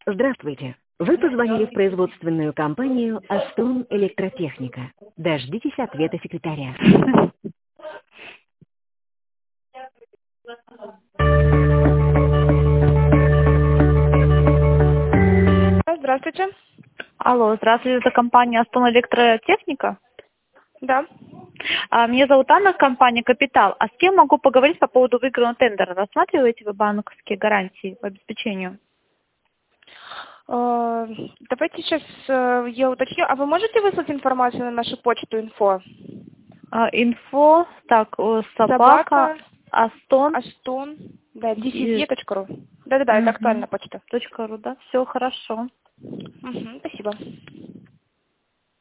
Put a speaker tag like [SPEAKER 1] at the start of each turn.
[SPEAKER 1] Здравствуйте. Вы позвонили в производственную компанию «Астон Электротехника». Дождитесь ответа секретаря. Здравствуйте.
[SPEAKER 2] Алло, здравствуйте, это компания «Астон Электротехника».
[SPEAKER 1] Да.
[SPEAKER 2] Меня зовут Анна, компания «Капитал». А с кем могу поговорить по поводу выигранного тендера? Рассматриваете вы банковские гарантии по обеспечению?
[SPEAKER 1] Давайте сейчас я уточню. А вы можете выслать информацию на нашу почту инфо?
[SPEAKER 2] Инфо, так, собака, Астон,
[SPEAKER 1] Астон, да, dcd.ru. Да-да-да, это актуальная почта.
[SPEAKER 2] .ру, да, все хорошо.
[SPEAKER 1] Спасибо.